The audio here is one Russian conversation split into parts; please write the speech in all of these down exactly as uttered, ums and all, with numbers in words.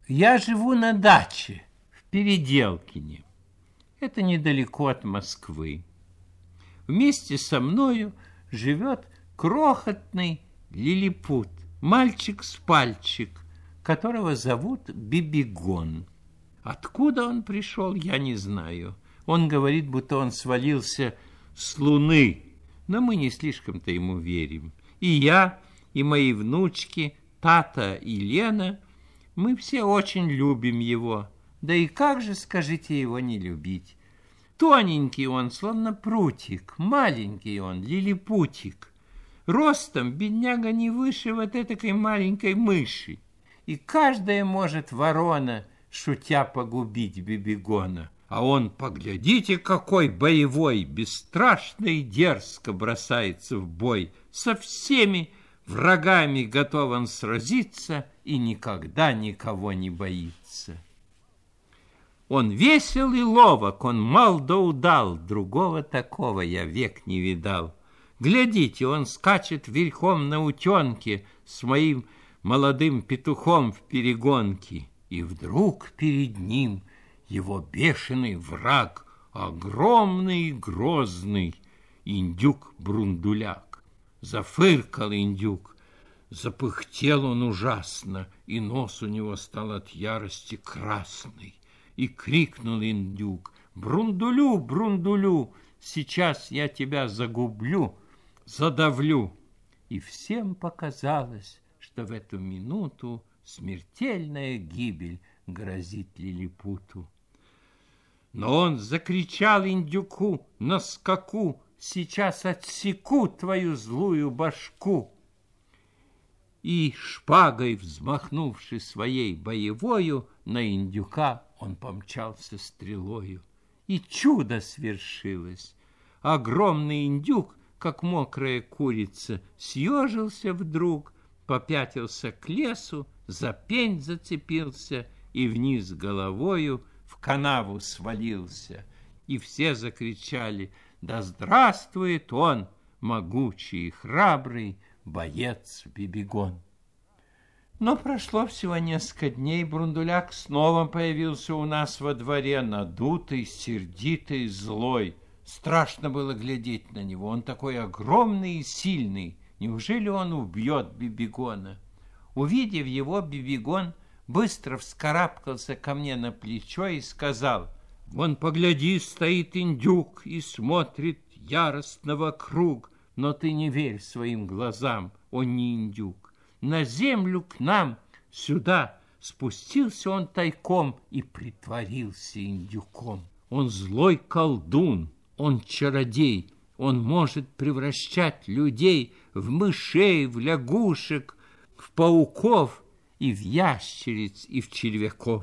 Я живу на даче в Переделкине. Это недалеко от Москвы. Вместе со мною живет крохотный лилипут, мальчик с пальчик, которого зовут Бибигон. Откуда он пришел, я не знаю. Он говорит, будто он свалился с Луны, но мы не слишком-то ему верим. И я, и мои внучки, Тата и Лена, мы все очень любим его. Да и как же, скажите, его не любить? Тоненький он, словно прутик, маленький он, лилипутик. Ростом бедняга не выше вот этой маленькой мыши. И каждая может ворона, шутя, погубить Бибигона. А он, поглядите, какой боевой, бесстрашно и дерзко бросается в бой. Со всеми врагами готов он сразиться и никогда никого не боится. Он весел и ловок, он мал да удал, другого такого я век не видал. Глядите, он скачет верхом на утенке с моим молодым петухом в перегонке. И вдруг перед ним его бешеный враг, огромный и грозный, индюк-брундуляк. Зафыркал индюк, запыхтел он ужасно, и нос у него стал от ярости красный. И крикнул индюк: «Брундулю, Брундулю, сейчас я тебя загублю, задавлю». И всем показалось, что в эту минуту смертельная гибель грозит лилипуту. Но он закричал индюку на скаку: «Сейчас отсеку твою злую башку!» И шпагой, взмахнувши своей боевою, на индюка он помчался стрелою. И чудо свершилось. Огромный индюк, как мокрая курица, съежился вдруг, попятился к лесу, за пень зацепился и вниз головою в канаву свалился. И все закричали: «Да здравствует он, могучий и храбрый боец Бибигон!» Но прошло всего несколько дней, Брундуляк снова появился у нас во дворе, надутый, сердитый, злой. Страшно было глядеть на него, он такой огромный и сильный. Неужели он убьет Бибигона? Увидев его, Бибигон быстро вскарабкался ко мне на плечо и сказал: «Вон, погляди, стоит индюк и смотрит яростно вокруг, но ты не верь своим глазам, он не индюк. На землю к нам, сюда, спустился он тайком и притворился индюком. Он злой колдун, он чародей, он может превращать людей в мышей, в лягушек, в пауков и в ящериц, и в червяков».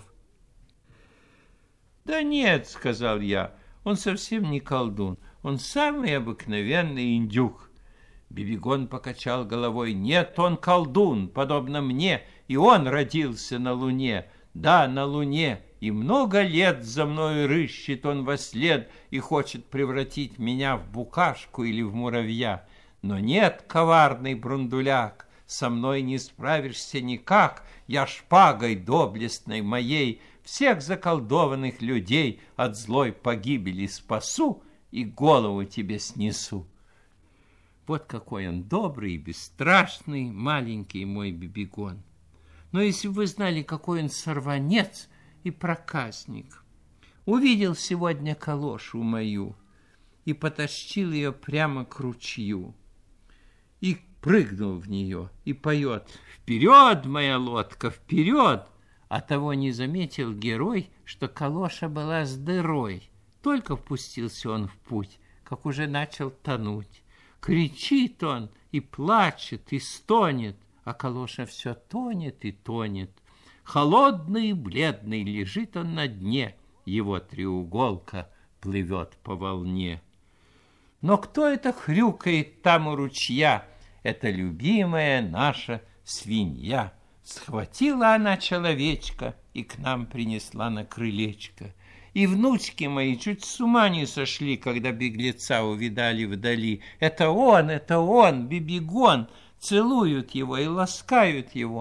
«Да нет, — сказал я, — он совсем не колдун, он самый обыкновенный индюк». Бибигон покачал головой: «Нет, он колдун, подобно мне, и он родился на Луне. Да, на Луне, и много лет за мною рыщет он вослед и хочет превратить меня в букашку или в муравья. Но нет, коварный Брундуляк, со мной не справишься никак, я шпагой доблестной моей всех заколдованных людей от злой погибели спасу и голову тебе снесу». Вот какой он добрый и бесстрашный, маленький мой Бибигон. Но если бы вы знали, какой он сорванец и проказник. Увидел сегодня калошу мою и потащил ее прямо к ручью. И прыгнул в нее и поет: «Вперед, моя лодка, вперед!» А того не заметил герой, что калоша была с дырой. Только впустился он в путь, как уже начал тонуть. Кричит он и плачет, и стонет, а калоша все тонет и тонет. Холодный и бледный лежит он на дне, его треуголка плывет по волне. Но кто это хрюкает там у ручья? Это любимая наша свинья. Схватила она человечка и к нам принесла на крылечко. И внучки мои чуть с ума не сошли, когда беглеца увидали вдали. Это он, это он, Бибигон. Целуют его и ласкают его.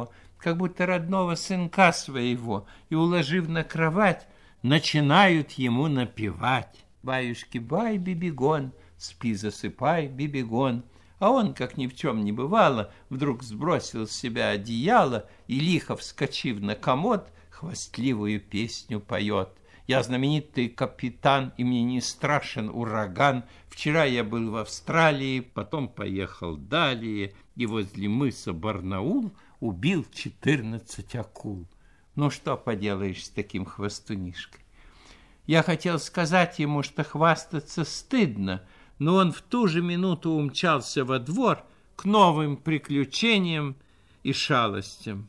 как будто родного сынка своего, и, уложив на кровать, начинают ему напевать. Баюшки-бай, Бибигон, спи, засыпай, Бибигон. А он, как ни в чем не бывало, вдруг сбросил с себя одеяло и, лихо вскочив на комод, хвастливую песню поет. Я знаменитый капитан, и мне не страшен ураган. Вчера я был в Австралии, потом поехал далее, и возле мыса Барнаул убил четырнадцать акул. Ну, что поделаешь с таким хвастунишкой? Я хотел сказать ему, что хвастаться стыдно, но он в ту же минуту умчался во двор к новым приключениям и шалостям.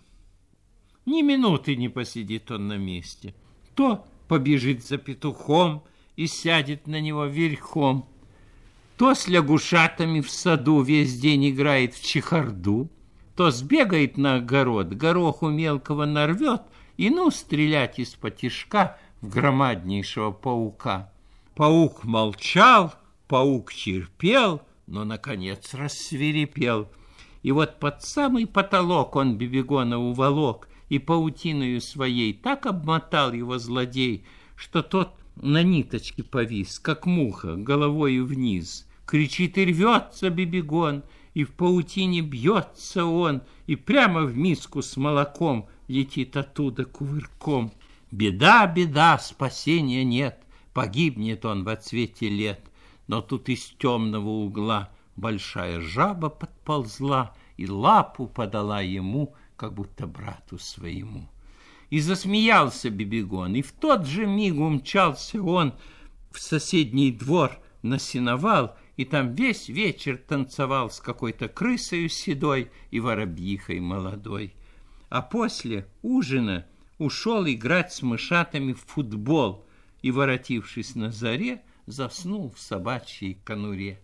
Ни минуты не посидит он на месте. То побежит за петухом и сядет на него верхом, то с лягушатами в саду весь день играет в чехарду, то сбегает на огород, гороху мелкого нарвет и ну стрелять из-потишка в громаднейшего паука. Паук молчал, паук терпел, но, наконец, рассвирепел. И вот под самый потолок он Бибигона уволок, и паутиною своей так обмотал его злодей, что тот на ниточке повис, как муха, головою вниз. Кричит и рвется Бибигон, и в паутине бьется он, и прямо в миску с молоком летит оттуда кувырком. Беда, беда, спасения нет, погибнет он во цвете лет. Но тут из темного угла большая жаба подползла и лапу подала ему, как будто брату своему. И засмеялся Бибигон, и в тот же миг умчался он в соседний двор на сеновал, и там весь вечер танцевал с какой-то крысою седой и воробьихой молодой. А после ужина ушел играть с мышатами в футбол и, воротившись на заре, заснул в собачьей конуре.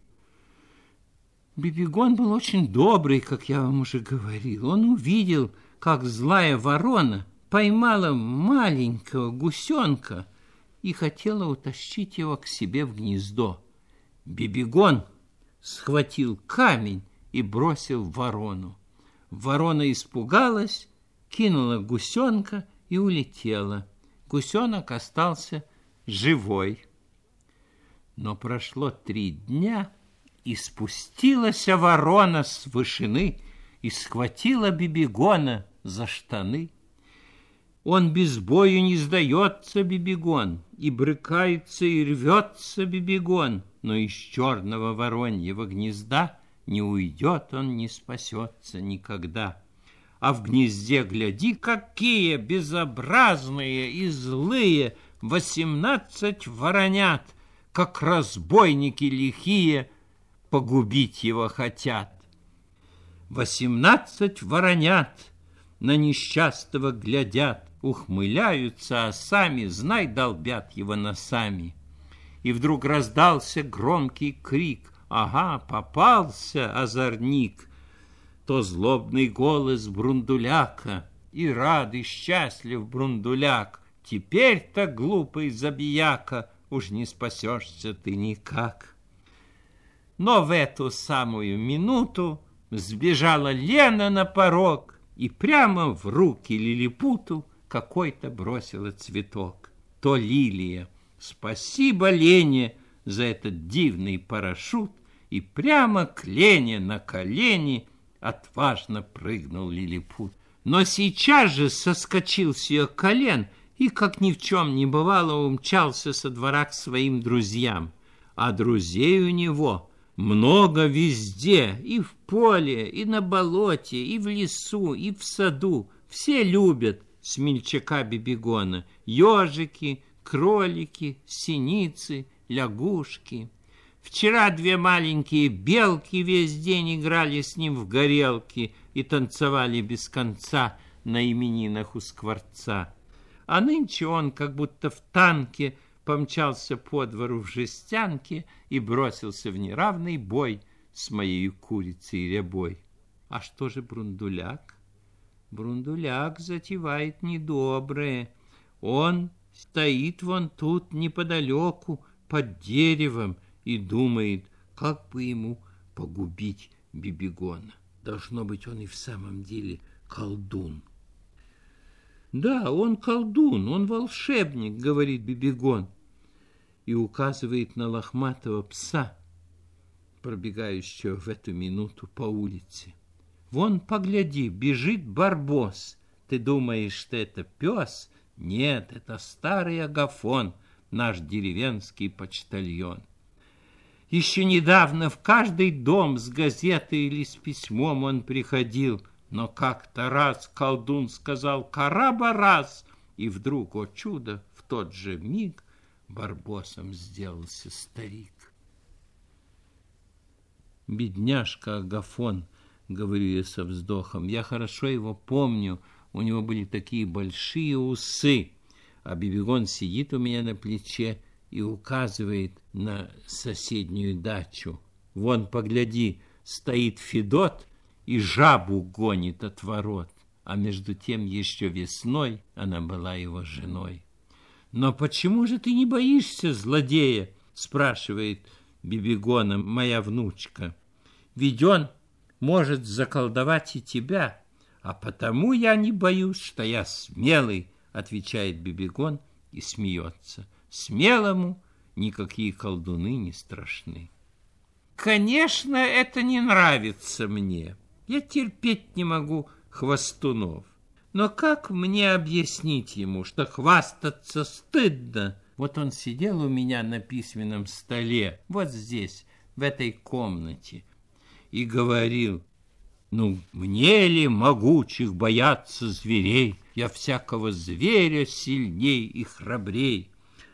Бибигон был очень добрый, как я вам уже говорил. Он увидел, как злая ворона поймала маленького гусенка и хотела утащить его к себе в гнездо. Бибигон схватил камень и бросил в ворону. Ворона испугалась, кинула гусенка и улетела. Гусенок остался живой. Но прошло три дня, и спустилась ворона с вышины и схватила Бибигона за штаны. Он без бою не сдается, Бибигон, и брыкается, и рвется Бибигон, но из черного вороньего гнезда не уйдет он, не спасется никогда. А в гнезде, гляди, какие безобразные и злые восемнадцать воронят, как разбойники лихие, погубить его хотят. Восемнадцать воронят на несчастного глядят, ухмыляются, а сами, знай, долбят его носами. И вдруг раздался громкий крик: ага, попался озорник! То злобный голос Брундуляка, и рад, и счастлив Брундуляк: теперь-то, глупый забияка, уж не спасешься ты никак. Но в эту самую минуту сбежала Лена на порог и прямо в руки лилипуту какой-то бросила цветок. То лилия. Спасибо Лене за этот дивный парашют, и прямо к Лене на колени отважно прыгнул лилипут. Но сейчас же соскочил с ее колен и, как ни в чем не бывало, умчался со двора к своим друзьям. А друзей у него много везде, и в поле, и на болоте, и в лесу, и в саду. Все любят смельчака Бибигона: ежики, кролики, синицы, лягушки. Вчера две маленькие белки весь день играли с ним в горелки и танцевали без конца на именинах у скворца. А нынче он, как будто в танке, помчался по двору в жестянке и бросился в неравный бой с моей курицей рябой. А что же Брундуляк? Брундуляк затевает недоброе. Он стоит вон тут неподалеку под деревом и думает, как бы ему погубить Бибигона. Должно быть, он и в самом деле колдун. Да, он колдун, он волшебник, говорит Бибигон, и указывает на лохматого пса, пробегающего в эту минуту по улице. Вон, погляди, бежит Барбос. Ты думаешь, что это пес? Нет, это старый Агафон, наш деревенский почтальон. Еще недавно в каждый дом с газетой или с письмом он приходил, но как-то раз колдун сказал «Караба-раз!» и вдруг, о чудо, в тот же миг Барбосом сделался старик. Бедняжка Агафон, говорю я со вздохом, я хорошо его помню, у него были такие большие усы, а Бибигон сидит у меня на плече и указывает на соседнюю дачу. Вон, погляди, стоит Федот и жабу гонит от ворот, а между тем еще весной она была его женой. «Но почему же ты не боишься злодея?» спрашивает Бибигона моя внучка. «Ведь он может заколдовать и тебя, а потому я не боюсь, что я смелый», отвечает Бибигон и смеется. Смелому никакие колдуны не страшны. Конечно, это не нравится мне. Я терпеть не могу хвастунов. Но как мне объяснить ему, что хвастаться стыдно? Вот он сидел у меня на письменном столе, вот здесь, в этой комнате, и говорил: «Ну, мне ли, могучих, бояться зверей? Я всякого зверя сильней и храбрей.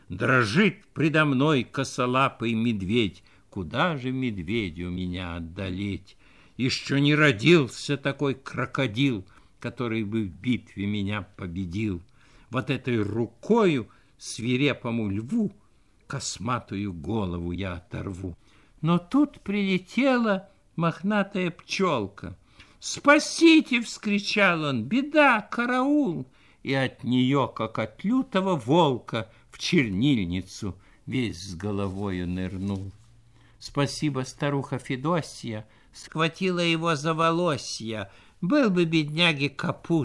Дрожит предо мной косолапый медведь. Куда же медведю меня одолеть? Еще не родился такой крокодил, который бы в битве меня победил. Вот этой рукою свирепому льву косматую голову я оторву». Но тут прилетела мохнатая пчелка. «Спасите!» — вскричал он. «Беда! Караул!» И от нее, как от лютого волка, в чернильницу весь с головою нырнул. Спасибо, старуха Федосья схватила его за волосья. Был бы бедняге капут.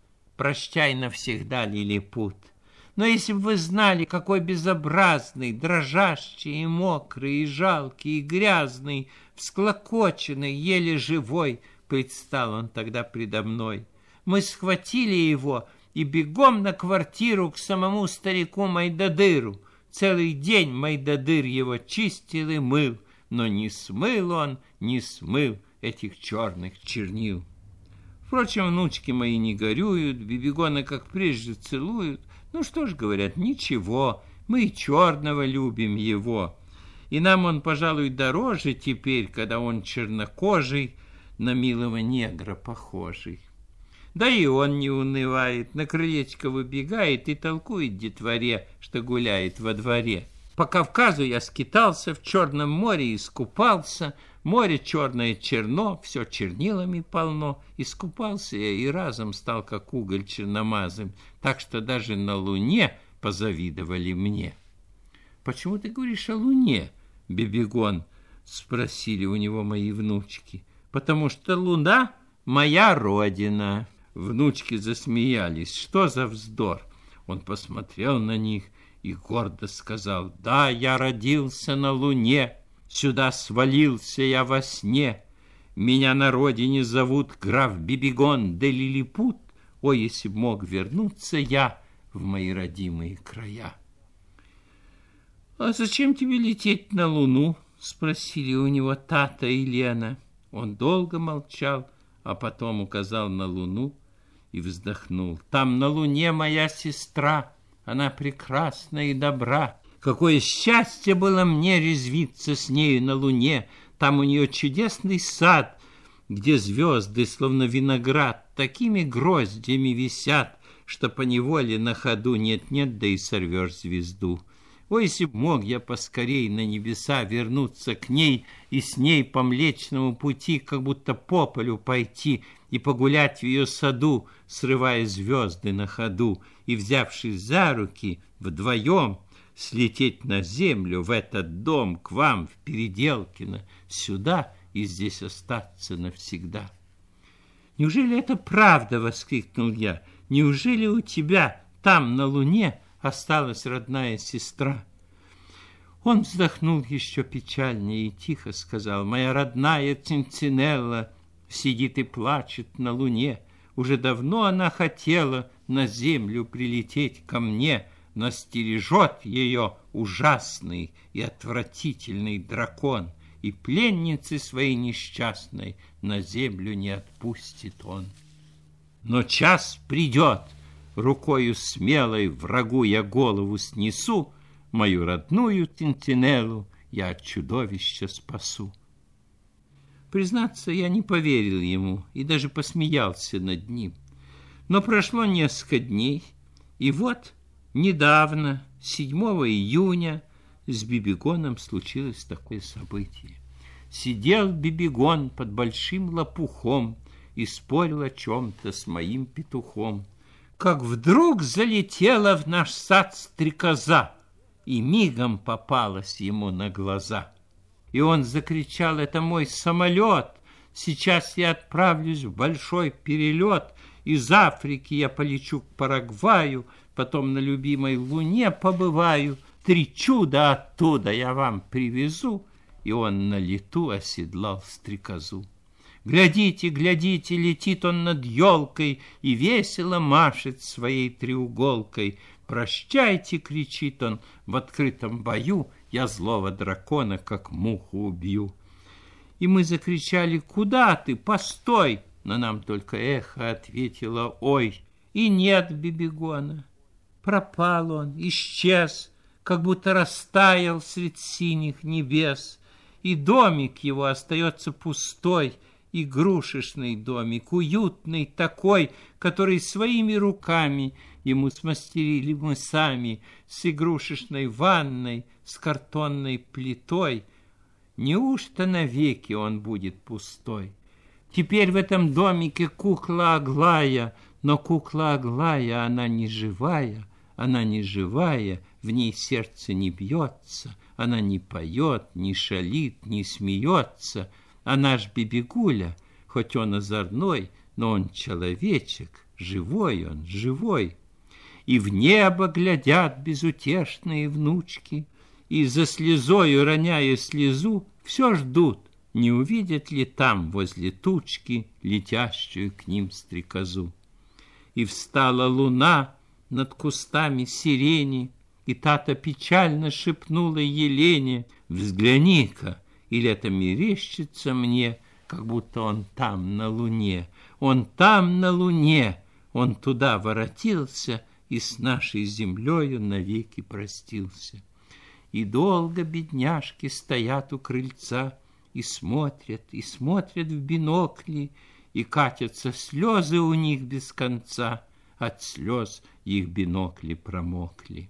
Прощай навсегда, лилипут. Но если бы вы знали, какой безобразный, дрожащий и мокрый, и жалкий, и грязный, всклокоченный, еле живой, предстал он тогда предо мной. Мы схватили его и бегом на квартиру к самому старику Майдадыру. Целый день Майдадыр его чистил и мыл, но не смыл он, не смыл этих черных чернил. Впрочем, внучки мои не горюют, Бибигона, как прежде, целуют. Ну что ж, говорят, ничего, мы и черного любим его. И нам он, пожалуй, дороже теперь, когда он чернокожий, на милого негра похожий. Да и он не унывает, на крылечко выбегает и толкует детворе, что гуляет во дворе. По Кавказу я скитался, в Черном море искупался. Море черное черно, все чернилами полно. Искупался я и разом стал, как уголь черномазым, так что даже на луне позавидовали мне. «Почему ты говоришь о луне, Бибигон?» — спросили у него мои внучки. «Потому что луна — моя родина». Внучки засмеялись. Что за вздор? Он посмотрел на них и гордо сказал: «Да, я родился на луне, сюда свалился я во сне. Меня на родине зовут граф Бибигон де Лилипут. Ой, если б мог вернуться я в мои родимые края». «А зачем тебе лететь на луну?» — спросили у него Тата и Лена. Он долго молчал, а потом указал на луну и вздохнул. «Там на луне моя сестра, она прекрасна и добра. Какое счастье было мне резвиться с нею на луне. Там у нее чудесный сад, где звезды, словно виноград, такими гроздями висят, что поневоле на ходу нет-нет, да и сорвешь звезду. Ой, если б мог я поскорей на небеса вернуться к ней и с ней по Млечному пути, как будто по полю пойти и погулять в ее саду, срывая звезды на ходу, и, взявшись за руки, вдвоем слететь на землю, в этот дом, к вам, в Переделкино, сюда, и здесь остаться навсегда». «Неужели это правда?» — воскликнул я. Неужели у тебя там, на луне, осталась родная сестра? Он вздохнул еще печальнее и тихо сказал: моя родная Цинцинелла сидит и плачет на луне. Уже давно она хотела на землю прилететь ко мне, но стережет ее ужасный и отвратительный дракон, и пленницы своей несчастной на землю не отпустит он. Но час придет, рукою смелой врагу я голову снесу, мою родную Цинцинеллу я от чудовища спасу. Признаться, я не поверил ему и даже посмеялся над ним. Но прошло несколько дней, и вот недавно, седьмого июня, с Бибигоном случилось такое событие. Сидел Бибигон под большим лопухом и спорил о чем-то с моим петухом, как вдруг залетела в наш сад стрекоза и мигом попалась ему на глаза. И он закричал: это мой самолет, сейчас я отправлюсь в большой перелет, из Африки я полечу к Парагваю, потом на любимой луне побываю, три чуда оттуда я вам привезу. И он на лету оседлал стрекозу. Глядите, глядите, летит он над елкой и весело машет своей треуголкой. «Прощайте!» — кричит он в открытом бою, «я злого дракона, как муху, убью». И мы закричали: «Куда ты? Постой!» Но нам только эхо ответило: «Ой!» И нет Бибигона. Пропал он, исчез, как будто растаял средь синих небес. И домик его остается пустой, игрушечный домик, уютный такой, который своими руками ему смастерили мы сами, с игрушечной ванной, с картонной плитой. Неужто навеки он будет пустой? Теперь в этом домике кукла Аглая, но кукла Аглая, она не живая, она не живая, в ней сердце не бьется, она не поет, не шалит, не смеется. А наш Бибигуля, хоть он озорной, но он человечек, живой он, живой. И в небо глядят безутешные внучки, и за слезою, роняя слезу, все ждут, не увидят ли там возле тучки летящую к ним стрекозу. И встала луна над кустами сирени, и та-то печально шепнула Елене: взгляни-ка, или это мерещится мне, как будто он там на луне, он там на луне, он туда воротился и с нашей землею навеки простился. И долго бедняжки стоят у крыльца и смотрят, и смотрят в бинокли, и катятся слезы у них без конца, от слез их бинокли промокли.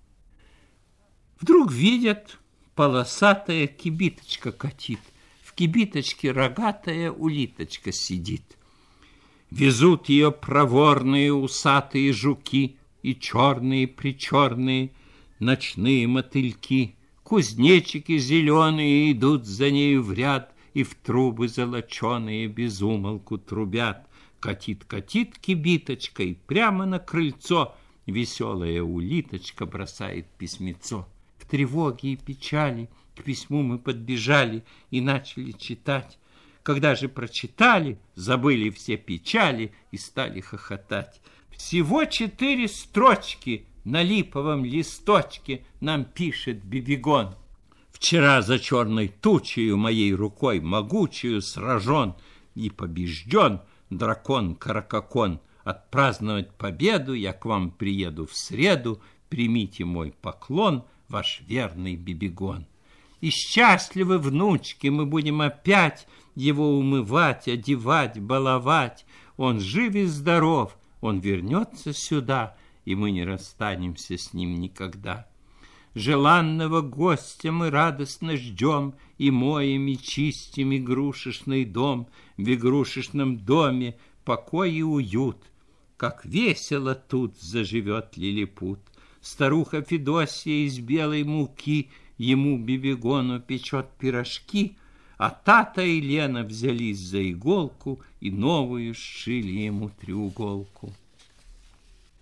Вдруг видят, полосатая кибиточка катит, в кибиточке рогатая улиточка сидит. Везут ее проворные усатые жуки и черные-причерные ночные мотыльки. Кузнечики зеленые идут за нею в ряд и в трубы золоченые без умолку трубят. Катит-катит кибиточкой прямо на крыльцо, веселая улиточка бросает письмецо. В тревоге и печали к письму мы подбежали и начали читать. Когда же прочитали, забыли все печали и стали хохотать. Всего четыре строчки на липовом листочке нам пишет Бибигон. Вчера за черной тучею моей рукой могучую сражен и побежден дракон Каракакон. Отпраздновать победу я к вам приеду в среду, примите мой поклон, ваш верный Бибигон. И счастливы внучки, мы будем опять его умывать, одевать, баловать. Он жив и здоров, он вернется сюда, и мы не расстанемся с ним никогда. Желанного гостя мы радостно ждем, и моем, и чистим игрушечный дом. В игрушечном доме покой и уют, как весело тут заживет лилипут. Старуха Федосия из белой муки ему, Бибигону, печет пирожки, а Тата и Лена взялись за иголку и новую сшили ему треуголку.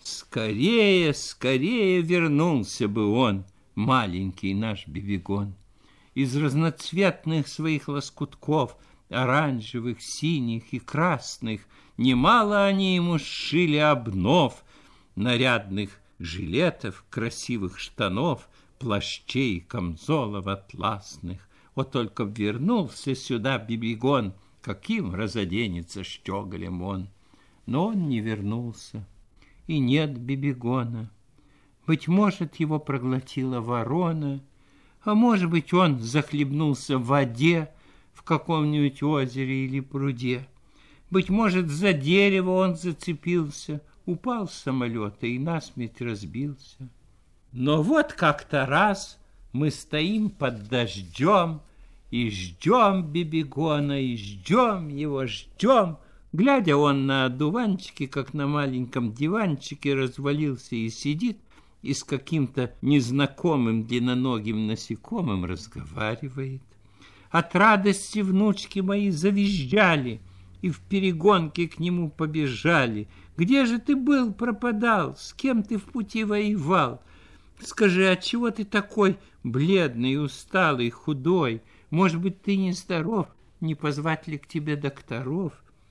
Скорее, скорее вернулся бы он, маленький наш Бибигон. Из разноцветных своих лоскутков, оранжевых, синих и красных, немало они ему сшили обнов, нарядных жилетов, красивых штанов, плащей, камзолов атласных. Вот только вернулся сюда Бибигон, каким разоденется щеголем он. Но он не вернулся, и нет Бибигона. Быть может, его проглотила ворона, а может быть, он захлебнулся в воде в каком-нибудь озере или пруде. Быть может, за дерево он зацепился, упал с самолета и насмерть разбился. Но вот как-то раз мы стоим под дождем и ждем Бибигона, и ждем его, ждем. Глядя он на одуванчике, как на маленьком диванчике, развалился и сидит, и с каким-то незнакомым длинноногим насекомым разговаривает. От радости внучки мои завизжали и в перегонке к нему побежали. Где же ты был, пропадал? С кем ты в пути воевал? Скажи, отчего ты такой бледный, усталый, худой? Может быть, ты нездоров? Не позвать ли к тебе докторов?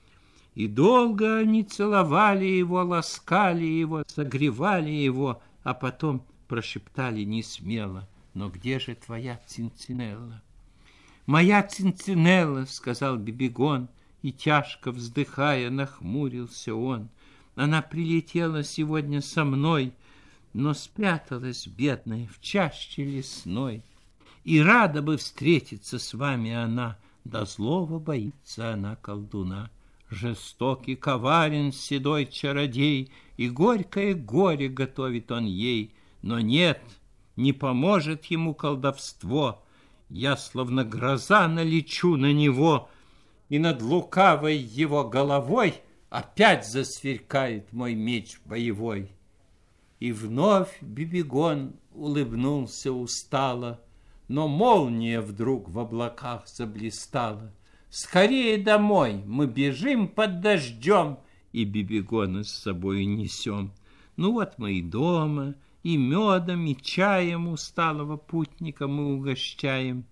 И долго они целовали его, ласкали его, согревали его, а потом прошептали несмело: но где же твоя Цинцинелла? Моя Цинцинелла, сказал Бибигон, и тяжко вздыхая нахмурился он. Она прилетела сегодня со мной, но спряталась, бедная, в чаще лесной. И рада бы встретиться с вами она, да злого боится она колдуна. Жестокий, коварен седой чародей, и горькое горе готовит он ей. Но нет, не поможет ему колдовство. Я, словно гроза, налечу на него, и над лукавой его головой опять засверкает мой меч боевой. И вновь Бибигон улыбнулся устало, но молния вдруг в облаках заблистала. Скорее домой, мы бежим под дождем, и Бибигона с собой несем. Ну вот мы и дома, и медом, и чаем усталого путника мы угощаем.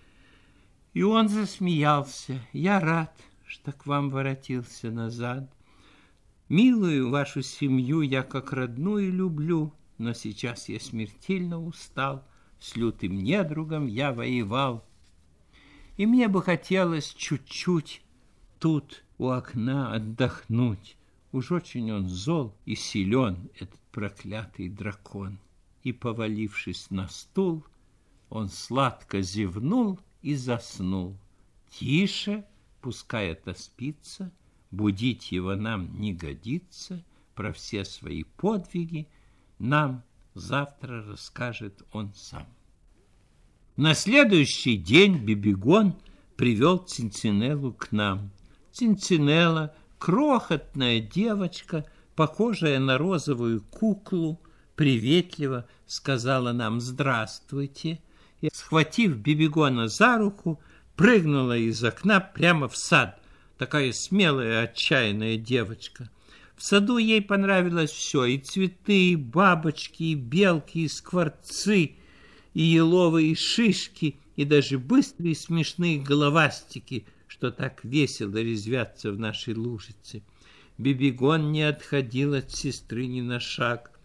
И он засмеялся. Я рад, что к вам воротился назад. Милую вашу семью я как родную люблю, но сейчас я смертельно устал, с лютым недругом я воевал. И мне бы хотелось чуть-чуть тут у окна отдохнуть. Уж очень он зол и силен, этот проклятый дракон. И, повалившись на стул, он сладко зевнул и заснул. Тише, пускай отоспится, будить его нам не годится, про все свои подвиги нам завтра расскажет он сам. На следующий день Бибигон привел Цинцинеллу к нам. Цинцинелла, крохотная девочка, похожая на розовую куклу, приветливо сказала нам «Здравствуйте», и, схватив Бибигона за руку, прыгнула из окна прямо в сад. Такая смелая, отчаянная девочка. В саду ей понравилось все: и цветы, и бабочки, и белки, и скворцы, и еловые шишки, и даже быстрые смешные головастики, что так весело резвятся в нашей лужице. Бибигон не отходил от сестры ни на шаг.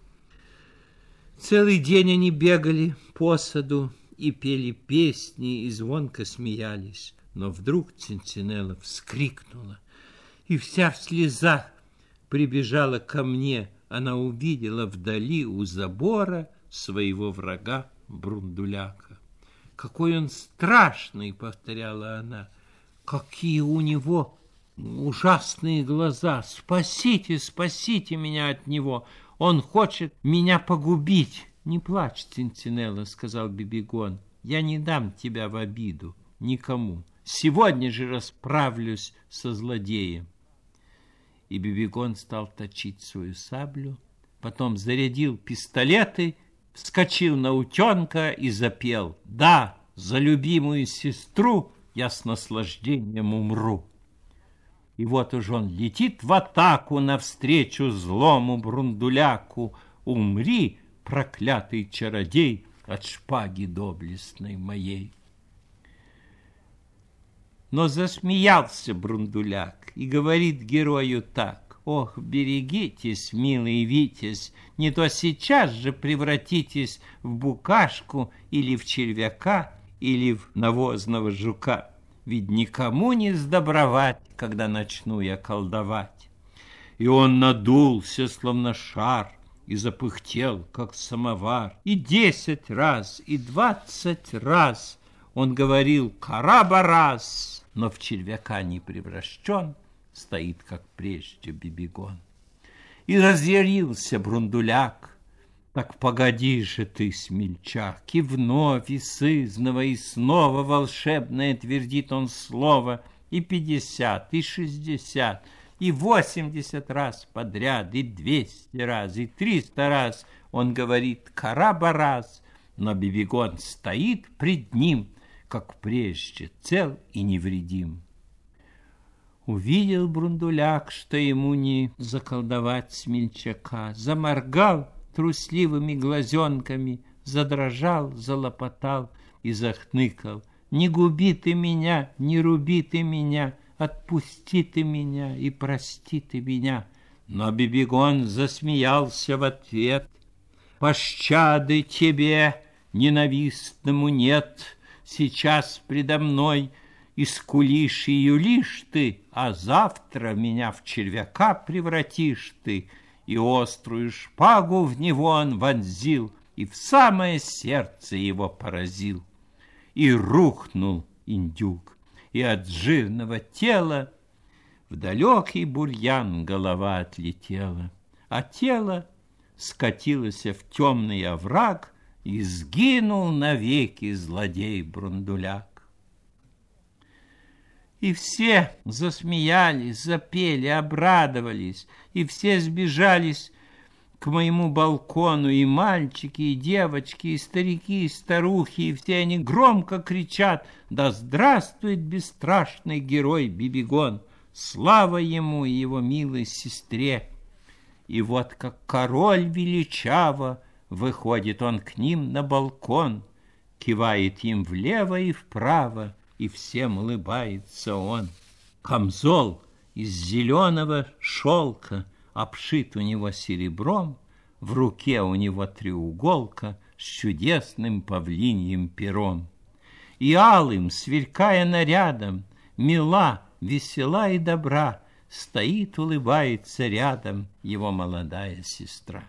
Целый день они бегали по саду и пели песни, и звонко смеялись. Но вдруг Цинцинелла вскрикнула, и вся в слезах прибежала ко мне. Она увидела вдали у забора своего врага Брундуляка. «Какой он страшный!» — повторяла она. «Какие у него ужасные глаза! Спасите, спасите меня от него! Он хочет меня погубить!» «Не плачь, Цинцинелла», — сказал Бибигон. «Я не дам тебя в обиду никому. Сегодня же расправлюсь со злодеем». И Бибигон стал точить свою саблю, потом зарядил пистолеты, вскочил на утенка и запел: «Да, за любимую сестру я с наслаждением умру». И вот уж он летит в атаку навстречу злому Брундуляку. Умри, проклятый чародей, от шпаги доблестной моей. Но засмеялся Брундуляк и говорит герою так: ох, берегитесь, милый Витязь, не то сейчас же превратитесь в букашку или в червяка, или в навозного жука. Ведь никому не сдобровать, когда начну я колдовать. И он надулся, словно шар, и запыхтел, как самовар. И десять раз, и двадцать раз он говорил «Карабарас», но в червяка не превращен, стоит, как прежде, Бибигон. И разъярился Брундуляк: так погоди же ты, смельчак. И вновь, и сызнова, и снова волшебное твердит он слово, и пятьдесят, и шестьдесят, и восемьдесят раз подряд, и двести раз, и триста раз он говорит «Карабарас», но Бибигон стоит пред ним, как прежде, цел и невредим. Увидел Брундуляк, что ему не заколдовать смельчака, заморгал трусливыми глазенками, задрожал, залопотал и захныкал: «Не губи ты меня, не руби ты меня, отпусти ты меня и прости ты меня». Но Бибигон засмеялся в ответ: «Пощады тебе, ненавистному, нет. Сейчас предо мной и скулишь, и юлишь ты, а завтра меня в червяка превратишь ты». И острую шпагу в него он вонзил, и в самое сердце его поразил. И рухнул индюк, и от жирного тела в далекий бурьян голова отлетела, а тело скатилось в темный овраг, и сгинул навеки злодей Брундуляк. И все засмеялись, запели, обрадовались, и все сбежались к моему балкону, и мальчики, и девочки, и старики, и старухи, и все они громко кричат: «Да здравствует бесстрашный герой Бибигон! Слава ему и его милой сестре!» И вот как король величаво выходит он к ним на балкон, кивает им влево и вправо, и всем улыбается он. Камзол из зеленого шелка обшит у него серебром, в руке у него треуголка с чудесным павлиньим пером. И алым, сверкая нарядом, мила, весела и добра, стоит, улыбается рядом его молодая сестра.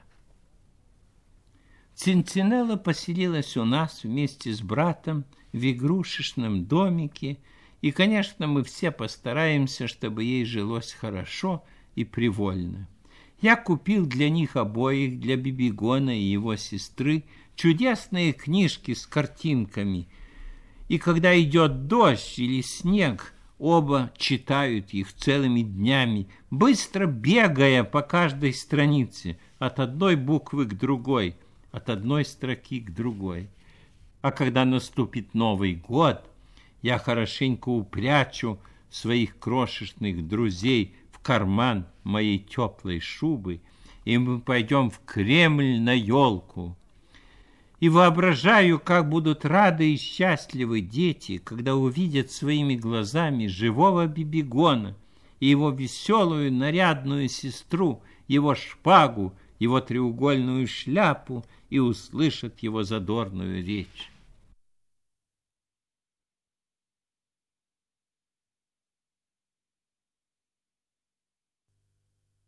Цинциннелла поселилась у нас вместе с братом в игрушечном домике, и, конечно, мы все постараемся, чтобы ей жилось хорошо и привольно. Я купил для них обоих, для Бибигона и его сестры, чудесные книжки с картинками, и когда идет дождь или снег, оба читают их целыми днями, быстро бегая по каждой странице, от одной буквы к другой, от одной строки к другой. А когда наступит Новый год, я хорошенько упрячу своих крошечных друзей в карман моей теплой шубы, и мы пойдем в Кремль на елку. И воображаю, как будут рады и счастливы дети, когда увидят своими глазами живого Бибигона и его веселую нарядную сестру, его шпагу, его треугольную шляпу, и услышат его задорную речь.